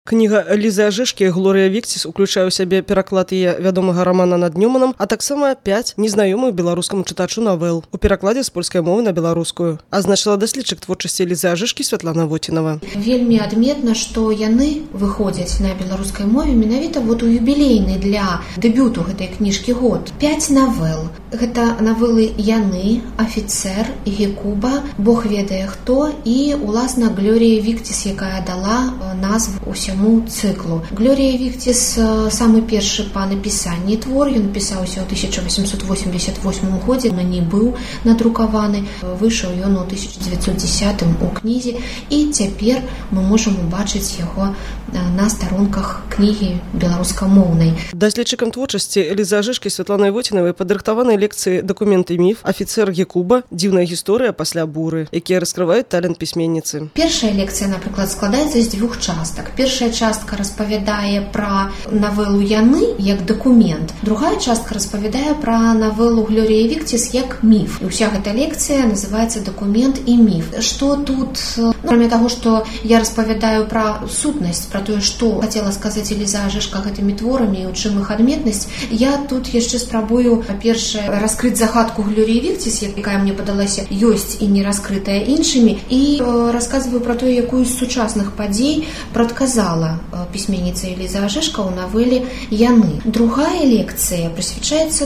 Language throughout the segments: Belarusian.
Кніга Лізы Ажэшкі «Глорія Віктіс» уключае ў сябе пераклад яе вядомага рамана «Над Нёманам», а таксама 5 незнаёмых беларускаму чытачу навел у перакладзе з польскай мовы на беларускую. Азначыла даследчык творчасці Лізы Ажэшкі Святлана Вотінава. Вельмі адметна, што яны выходзяць на беларускай мове менавіта у юбілейны для дэбюту гэтай кніжкі год. 5 навел. Гэта навелы «Яны», «Афіцер», «Гекуба», «Бог ведае хто» і, уласна, «Глорія Віктіс», якая дала назву усяму цыклу. Глорія Віктіс самы першы па напісанні твор, ён пісаўся ў 1888 годзе, на не быў надрукаваны, выйшаў ён у 1910 у кнізе, і цяпер мы можам убачыць яго на старонках кнігі беларускамоўнай. Даследчыкам творчасці Лізы Ажэшкі Святланай Вотінавай падрыхтаваны лекцыі «Дакумент і міф», «Афіцер Гекуба», «Дзіўная гісторыя пасля буры», якія раскрываюць талент пісьменніцы. Першая лекцыя, напрыклад, складаецца з 2 частак. Першая частка распавядае пра навелу «Яны» як дакумент. Другая частка распавядае пра навелу Глорія Віктіс як міф. І ўся гэта лекцыя называецца «Дакумент і міф». Што тут, кроме таго, што я распавядаю пра сутнасць, пра тое, што хацела сказаць Ліза Ажэшка гэтымі творамі і ў чым іх адметнасць, я тут яшчэ спрабую, па-першае, раскрыць загадку Глорії Віктіс, якая мне падалася ёсць і не раскрытая іншымі, і расказваю пра тое, якую з сучасных падзей прадказала пісьменніца Ліза Ажэшка ў навеле «Яны». Другая лекцыя прысвячаецца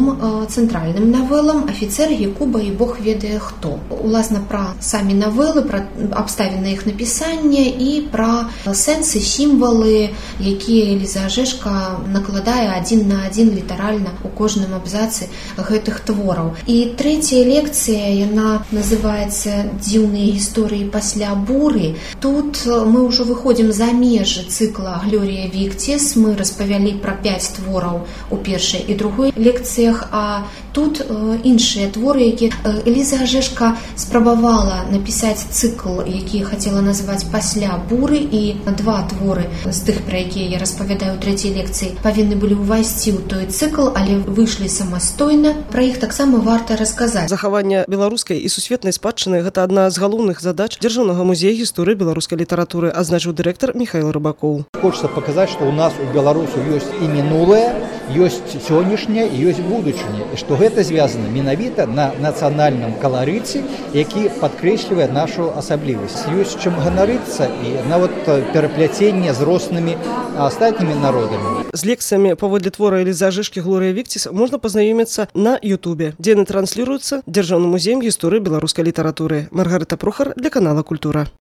3 цэнтральным навелам «Афіцер», «Гекуба» і «Бог ведае хто». Уласна, пра самі навелы, пра абставіны іх напісання і пра сэнсы, сімвалы, якія Ліза Ажэшка накладае адзін на адзін літаральна у кожным абзацы гэтых твораў. І трэцяя лекцыя, яна называецца «Дзіўныя гісторыі пасля буры». Тут мы ўжо выходзім за межы цыкла Глорія Віктіс. Мы распавялі пра 5 твораў у першай і другой лекцыях, а тут іншыя творы, якія Ліза Ажэшка спрабавала напісаць цыкл, які хацела назваць «Пасля буры», і 2 творы з тых, пра якія я распавядаю ў трэцяй лекцыі, павінны былі ўвайсці ў той цыкл, але выйшлі самастойна. Пра іх таксама варта расказаць. Захаванне беларускай і сусветнай спадчыны – гэта адна з галоўных задач Дзяржаўнага музея гісторыі беларускай літаратуры, азначыў дырэктар Михаил Рыбакоў. Хочется показать, что у нас у белорусов есть и минулое, есть сегодняшнее и есть будущее, и что это связано менавіта на национальном колорите, який подкрещивае нашу особливость. Есть чем ганарыцца и на вот переплетение с рознымі остальными народами. З лекцыямі паводле твора Лізы Ажэшкі «Глорія Віктіс» можна пазнаёміцца на Ютубе, дзе яны трансліруюцца Дзяржаўным музеем гісторыі беларускай літаратуры. Маргарыта Прохар для канала «Культура».